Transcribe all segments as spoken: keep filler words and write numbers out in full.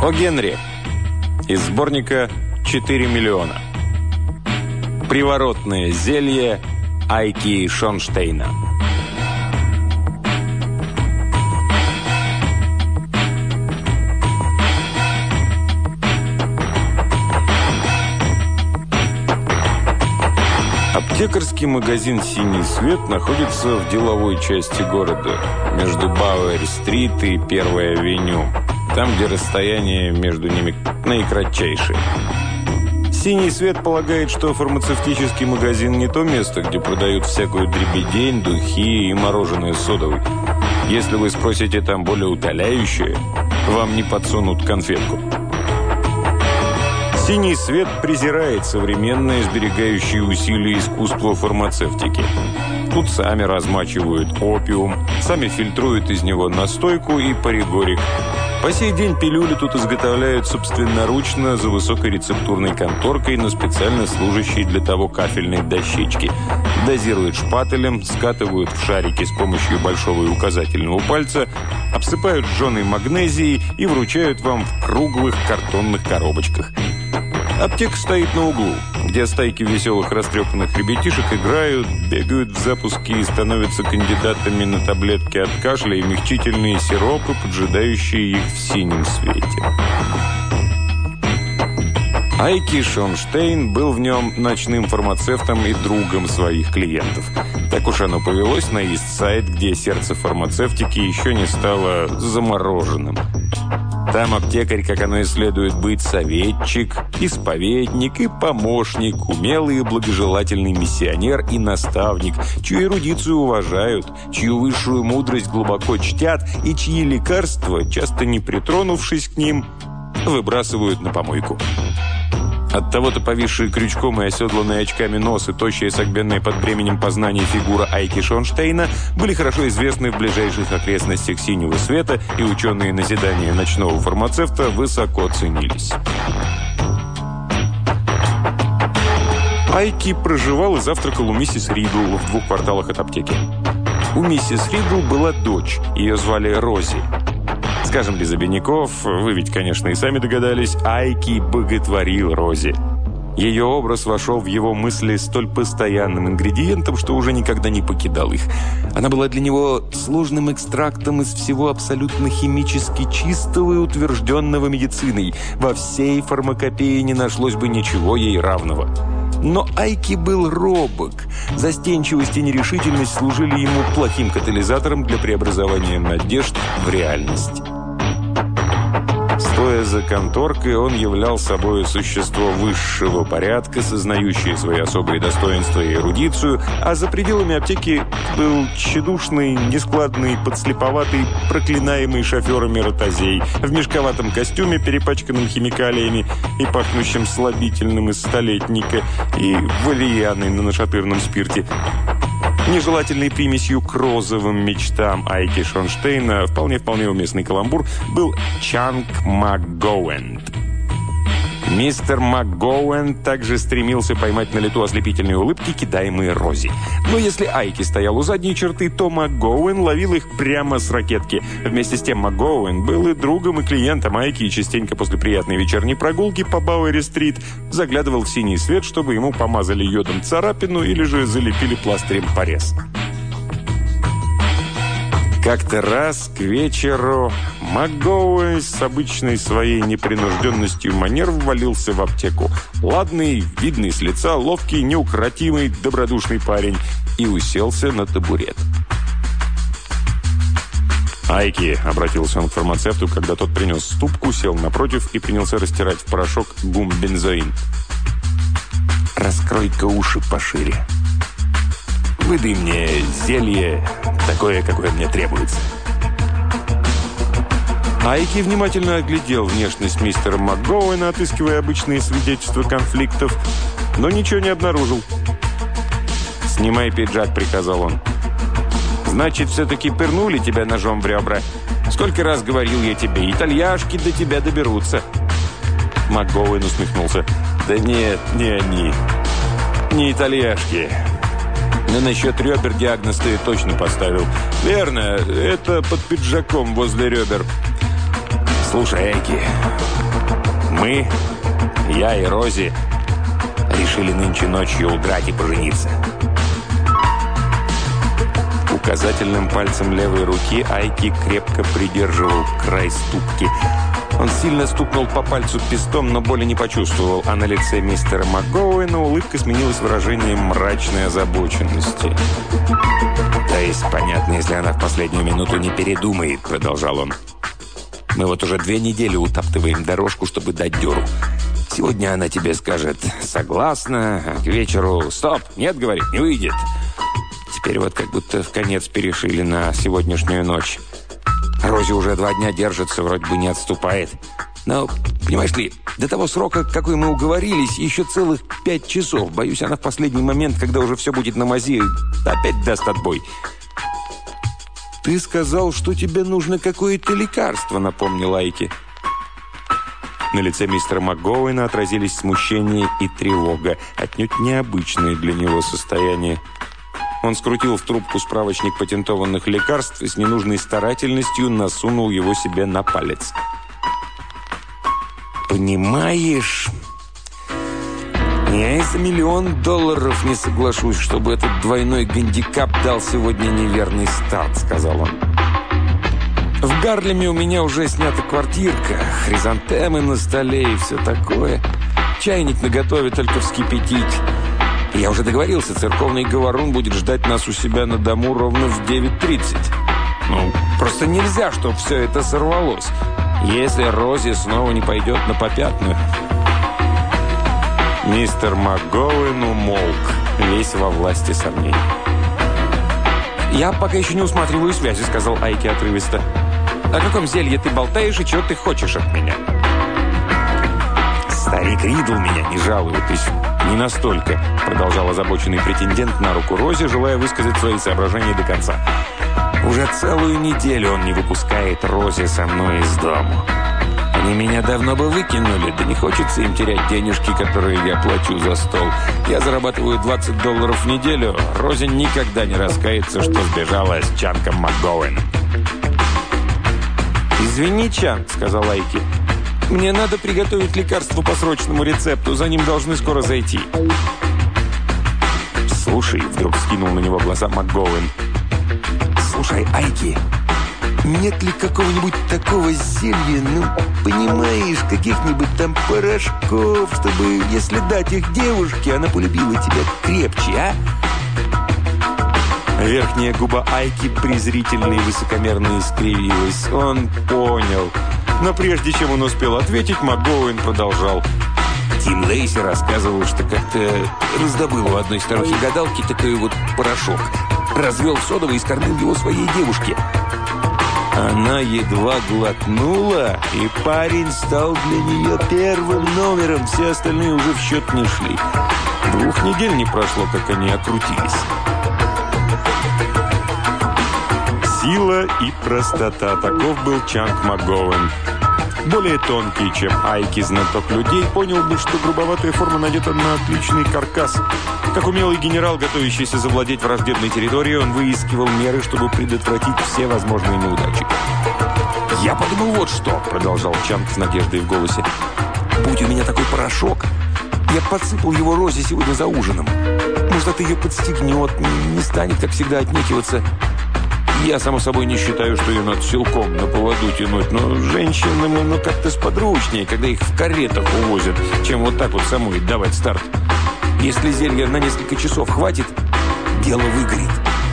О Генри. Из сборника «четыре миллиона». Приворотное зелье Айки Шонштейна. Аптекарский магазин «Синий свет» находится в деловой части города, между Бауэр-стрит и Первой авеню, там, где расстояние между ними наикратчайшее. «Синий свет» полагает, что фармацевтический магазин не то место, где продают всякую дребедень, духи и мороженое содовый. Если вы спросите там более утоляющее, вам не подсунут конфетку. «Синий свет» презирает современное, сберегающее усилия искусство фармацевтики. Тут сами размачивают опиум, сами фильтруют из него настойку и паригорик. По сей день пилюли тут изготовляют собственноручно за высокой рецептурной конторкой на специально служащей для того кафельной дощечке. Дозируют шпателем, скатывают в шарики с помощью большого и указательного пальца, обсыпают жженой магнезией и вручают вам в круглых картонных коробочках. Аптека стоит на углу, где стайки веселых растрепанных ребятишек играют, бегают в запуске и становятся кандидатами на таблетки от кашля и мягчительные сиропы, поджидающие их в синем свете. Айки Шонштейн был в нем ночным фармацевтом и другом своих клиентов. Так уж оно повелось на Ист-Сайд, где сердце фармацевтики еще не стало замороженным. Там аптекарь, как оно и следует быть, советчик, исповедник и помощник, умелый и благожелательный миссионер и наставник, чью эрудицию уважают, чью высшую мудрость глубоко чтят и чьи лекарства, часто не притронувшись к ним, выбрасывают на помойку. Оттого-то повисшие крючком и оседланные очками нос и тощая согбенная под бременем познаний фигура Айки Шонштейна были хорошо известны в ближайших окрестностях «Синего света», и ученые назидания ночного фармацевта высоко ценились. Айки проживал и завтракал у миссис Ридл в двух кварталах от аптеки. У миссис Ридл была дочь, ее звали Рози. Скажем без обиняков, вы ведь, конечно, и сами догадались, Айки боготворил Рози. Ее образ вошел в его мысли столь постоянным ингредиентом, что уже никогда не покидал их. Она была для него сложным экстрактом из всего абсолютно химически чистого и утвержденного медициной. Во всей фармакопее не нашлось бы ничего ей равного. Но Айки был робок. Застенчивость и нерешительность служили ему плохим катализатором для преобразования надежд в реальность. Стоя за конторкой, он являл собой существо высшего порядка, сознающее свои особые достоинства и эрудицию, а за пределами аптеки был тщедушный, нескладный, подслеповатый, проклинаемый шоферами ротозей в мешковатом костюме, перепачканном химикалиями и пахнущим слабительным из столетника и валерьяной на нашатырном спирте. Нежелательной примесью к розовым мечтам Айки Шонштейна, вполне-вполне уместный каламбур, был Чанг МакГоуэн. Мистер МакГоуэн также стремился поймать на лету ослепительные улыбки, кидаемые Рози. Но если Айки стоял у задней черты, то МакГоуэн ловил их прямо с ракетки. Вместе с тем МакГоуэн был и другом, и клиентом Айки, и частенько после приятной вечерней прогулки по Бауэр-стрит заглядывал в «Синий свет», чтобы ему помазали йодом царапину или же залепили пластырем порез. Как-то раз к вечеру МакГоуэн с обычной своей непринужденностью манер ввалился в аптеку. Ладный, видный с лица, ловкий, неукротимый, добродушный парень. И уселся на табурет. «Айки», — обратился он к фармацевту, когда тот принес ступку, сел напротив и принялся растирать в порошок гумбензоин. «Раскрой-ка уши пошире. Выдай мне зелье, такое, какое мне требуется». Айки внимательно оглядел внешность мистера МакГоуэна, отыскивая обычные свидетельства конфликтов, но ничего не обнаружил. «Снимай пиджак», — приказал он. «Значит, все-таки пырнули тебя ножом в ребра? Сколько раз говорил я тебе, итальяшки до тебя доберутся». МакГоуэн усмехнулся. «Да нет, не они. Не итальяшки. Но насчет ребер диагноз ты точно поставил. Верно, это под пиджаком возле ребер. Слушай, Айки, мы, я и Рози, решили нынче ночью удрать и пожениться. Указательным пальцем левой руки Айки крепко придерживал край ступки. Он сильно стукнул по пальцу пестом, но боли не почувствовал, а на лице мистера МакГоуэна улыбка сменилась выражением мрачной озабоченности. «То есть, понятно, если она в последнюю минуту не передумает», — продолжал он. «Мы вот уже две недели утаптываем дорожку, чтобы дать дёру. Сегодня она тебе скажет «согласна», а к вечеру «стоп, нет, — говорит, — не выйдет». Теперь вот как будто в конец перешили на сегодняшнюю ночь. Рози уже два дня держится, вроде бы не отступает. Но, понимаешь ли, до того срока, какой мы уговорились, еще целых пять часов. Боюсь, она в последний момент, когда уже все будет на мази, опять даст отбой. «Ты сказал, что тебе нужно какое-то лекарство», — напомнил Айки. На лице мистера МакГоуэна отразились смущение и тревога, отнюдь необычные для него состояния. Он скрутил в трубку справочник патентованных лекарств и с ненужной старательностью насунул его себе на палец. «Понимаешь, я и за миллион долларов не соглашусь, чтобы этот двойной гандикап дал сегодня неверный старт», — сказал он. «В Гарлеме у меня уже снята квартирка, хризантемы на столе и все такое. Чайник наготове, только вскипятить. Я уже договорился, церковный говорун будет ждать нас у себя на дому ровно в девять тридцать. Ну, просто нельзя, чтобы все это сорвалось, если Рози снова не пойдет на попятную». Мистер МакГоуэн умолк, весь во власти сомнений. «Я пока еще не усматриваю связи», — сказал Айки отрывисто. «О каком зелье ты болтаешь и чего ты хочешь от меня?» «Старик Ридл меня не жалует, то есть не настолько», — продолжал озабоченный претендент на руку Рози, желая высказать свои соображения до конца. «Уже целую неделю он не выпускает Рози со мной из дому. Они меня давно бы выкинули, да не хочется им терять денежки, которые я плачу за стол. Я зарабатываю двадцать долларов в неделю. Рози никогда не раскается, что сбежала с Чанком МакГоуэном». «Извини, Чанк», — сказал Айки. «Мне надо приготовить лекарство по срочному рецепту. За ним должны скоро зайти». «Слушай», — вдруг скинул на него глаза МакГоуэн. «Слушай, Айки, нет ли какого-нибудь такого зелья, ну, понимаешь, каких-нибудь там порошков, чтобы, если дать их девушке, она полюбила тебя крепче, а?» Верхняя губа Айки презрительно и высокомерно искривилась. Он понял. Но прежде чем он успел ответить, МакГоуэн продолжал. «Тим Лейси рассказывал, что как-то раздобыл у одной старухи-гадалки такой вот порошок. Развел в содовый и скормил его своей девушке. Она едва глотнула, и парень стал для нее первым номером. Все остальные уже в счет не шли. Двух недель не прошло, как они окрутились». Сила и простота. Таков был Чанк МакГоуэн. Более тонкий, чем Айки знаток людей, понял бы, что грубоватая форма надета на отличный каркас. Как умелый генерал, готовящийся завладеть враждебной территорией, он выискивал меры, чтобы предотвратить все возможные неудачи. «Я подумал вот что», — продолжал Чанк с надеждой в голосе. «Будь у меня такой порошок, я подсыпал его Розе сегодня за ужином. Может, это ее подстегнет, не станет, как всегда, отнекиваться. Я, само собой, не считаю, что ее надо силком на поводу тянуть, но женщинам ну, как-то сподручнее, когда их в каретах увозят, чем вот так вот самой давать старт. Если зелья на несколько часов хватит, дело выгорит».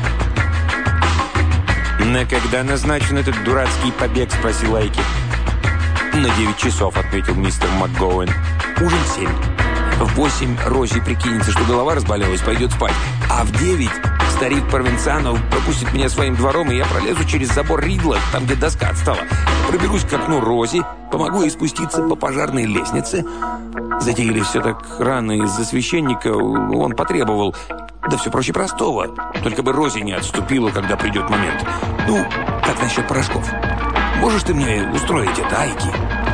«На когда назначен этот дурацкий побег?» – спросил Айки. «На девять часов», – ответил мистер МакГоуэн. «Ужин в семь. В восемь Рози прикинется, что голова разболелась, пойдет спать. А в девять старик Провенцано пропустит меня своим двором, и я пролезу через забор Ридла, там, где доска отстала. Проберусь к окну Рози, помогу ей спуститься по пожарной лестнице». Затеяли все так рано из-за священника, он потребовал. Да все проще простого. Только бы Рози не отступила, когда придет момент. Ну, как насчет порошков? Можешь ты мне устроить это, Айки?»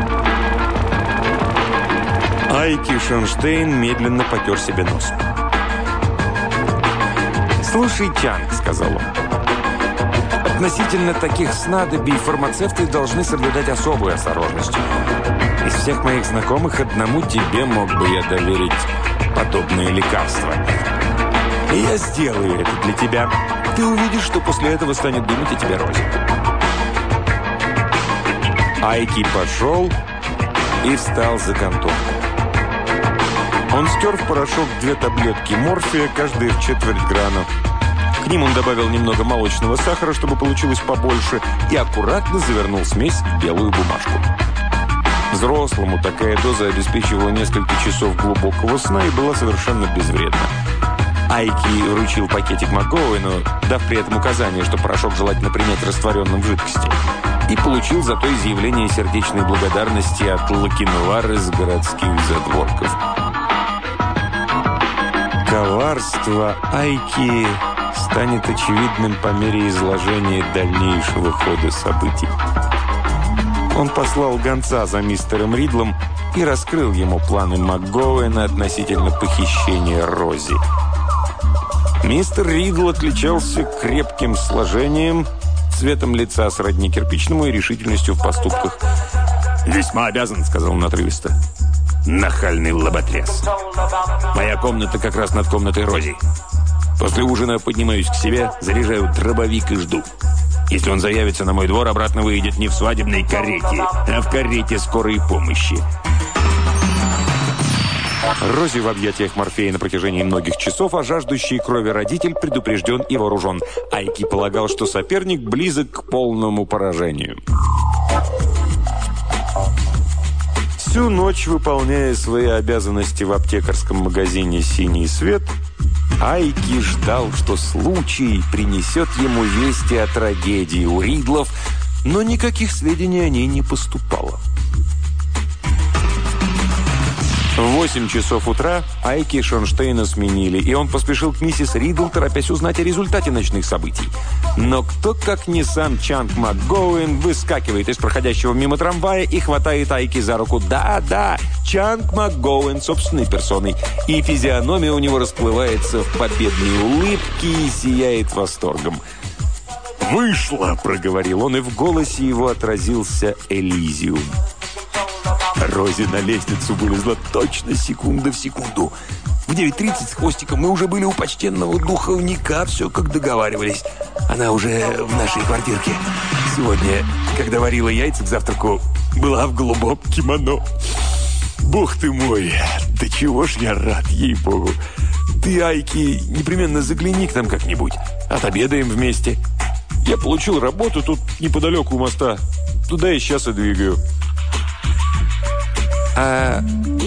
Айки Шонштейн медленно потер себе нос. «Слушай, Чанг», — сказал он, Относительно таких снадобий фармацевты должны соблюдать особую осторожность. Из всех моих знакомых одному тебе мог бы я доверить подобные лекарства. И я сделаю это для тебя. Ты увидишь, что после этого станет думать о тебе Рози. Айки пошел и встал за конторку. Он стер в порошок две таблетки морфия, каждая в четверть грана. К ним он добавил немного молочного сахара, чтобы получилось побольше, и аккуратно завернул смесь в белую бумажку. Взрослому такая доза обеспечивала несколько часов глубокого сна и была совершенно безвредна. Айки вручил пакетик МакГоуэну, дав при этом указание, что порошок желательно принять растворенным в жидкости, и получил зато изъявление сердечной благодарности от Лакинвары с городских задворков. Коварство Айки станет очевидным по мере изложения дальнейшего хода событий. Он послал гонца за мистером Ридлом и раскрыл ему планы МакГоуэна относительно похищения Рози. Мистер Ридл отличался крепким сложением, цветом лица сродни кирпичному и решительностью в поступках. «Весьма обязан», — сказал он отрывисто. «Нахальный лоботряс. Моя комната как раз над комнатой Рози. После ужина поднимаюсь к себе, заряжаю дробовик и жду. Если он заявится на мой двор, обратно выйдет не в свадебной карете, а в карете скорой помощи». Рози в объятиях Морфея на протяжении многих часов, а жаждущий крови родитель предупрежден и вооружен. Айки полагал, что соперник близок к полному поражению. Всю ночь, выполняя свои обязанности в аптекарском магазине «Синий свет», Айки ждал, что случай принесет ему вести о трагедии у Ридлов, но никаких сведений о ней не поступало. В восемь часов утра Айки Шонштейна сменили, и он поспешил к миссис Ридл, торопясь узнать о результате ночных событий. Но кто, как не сам Чанг МакГоуэн, выскакивает из проходящего мимо трамвая и хватает Айки за руку. Да-да, Чанг МакГоуэн собственной персоной. И физиономия у него расплывается в победные улыбки и сияет восторгом. «Вышло!» – проговорил он, и в голосе его отразился Элизиум. Рози на лестницу вылезла точно секунда в секунду. В девять тридцать с хвостиком мы уже были у почтенного духовника, все как договаривались. Она уже в нашей квартирке. Сегодня, когда варила яйца к завтраку, была в голубом кимоно. Бог ты мой, да чего ж я рад, ей-богу. Ты, Айки, непременно загляни к нам как-нибудь. Отобедаем вместе. Я получил работу тут неподалеку у моста. Туда я сейчас и двигаю. «А...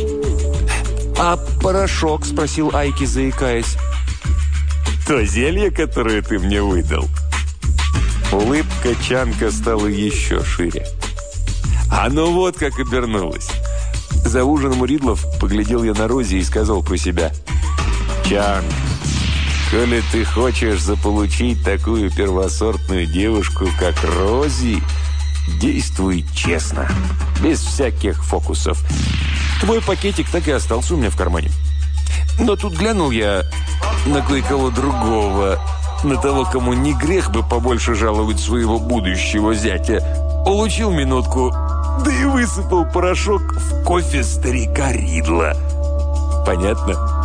а порошок?» – спросил Айки, заикаясь. «То зелье, которое ты мне выдал». Улыбка Чанка стала еще шире. А ну вот как обернулось. За ужином у Ридлов поглядел я на Рози и сказал про себя: «Чанг, коли ты хочешь заполучить такую первосортную девушку, как Рози, действуй честно, без всяких фокусов. Твой пакетик так и остался у меня в кармане. Но тут глянул я на кое-кого другого, на того, кому не грех бы побольше жаловать своего будущего зятя. Улучил минутку, да и высыпал порошок в кофе старика Ридла. Понятно?»